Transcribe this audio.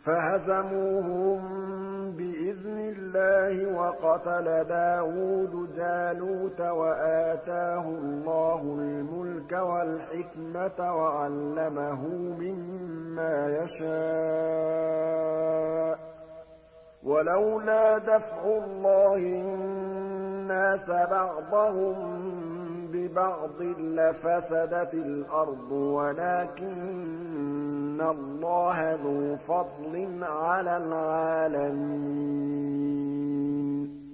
فهزموهم بإذن الله وقتل داود جالوت وآتاه الله الملك والحكمة وعلمه مما يشاء ولولا دفع الله الناس بعضهم ببعض لفسدت الأرض ولكن الله ذو فضل على العالمين